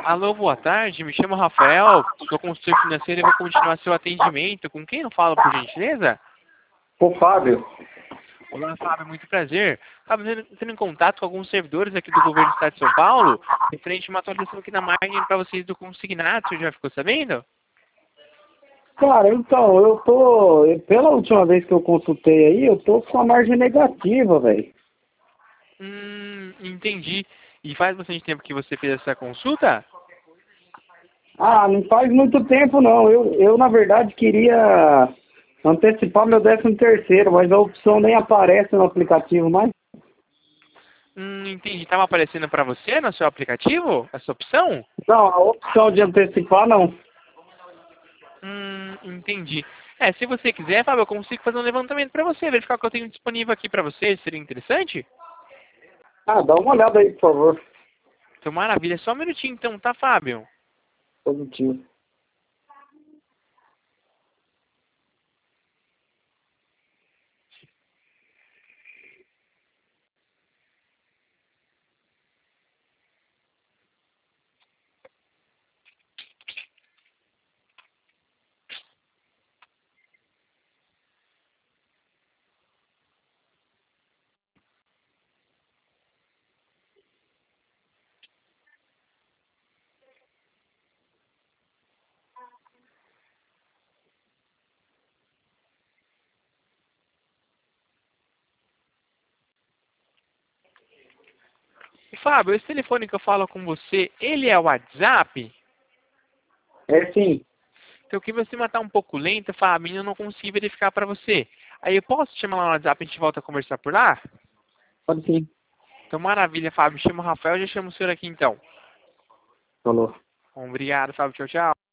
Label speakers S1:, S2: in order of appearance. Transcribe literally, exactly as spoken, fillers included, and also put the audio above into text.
S1: Alô, boa tarde. Me chamo Rafael, sou consultor financeiro e vou continuar seu atendimento. Com quem eu falo, por gentileza?
S2: Ô, Fábio.
S1: Olá, Fábio, muito prazer. Fábio, entrando em contato com alguns servidores aqui do governo do estado de São Paulo, referente a uma atualização aqui na margem para vocês do consignado, você já ficou sabendo?
S2: Cara, então, eu tô... Pela última vez que eu consultei aí, eu tô com a margem negativa, velho.
S1: Hum, entendi. E faz bastante tempo que você fez essa consulta?
S2: Ah, não faz muito tempo, não. Eu, eu na verdade, queria antecipar meu décimo terceiro, mas a opção nem aparece no aplicativo mais.
S1: Hum, entendi. Estava aparecendo para você no seu aplicativo, essa opção?
S2: Não, a opção de antecipar, não.
S1: Hum, entendi. É, se você quiser, Fábio, eu consigo fazer um levantamento para você, verificar o que eu tenho disponível aqui para você. Seria interessante?
S2: Ah, dá uma olhada aí, por favor.
S1: Então, maravilha. Só um minutinho, então, tá, Fábio?
S2: Positivo.
S1: Fábio, esse telefone que eu falo com você, ele é o WhatsApp?
S2: É sim.
S1: Então, que você matar um pouco lento, Fábio, eu não consegui verificar para você. Aí eu posso te chamar lá no WhatsApp e a gente volta a conversar por lá?
S2: Pode sim.
S1: Então, maravilha, Fábio. Chama o Rafael, já chamo o senhor aqui, então.
S2: Falou.
S1: Bom, obrigado, Fábio. Tchau, tchau.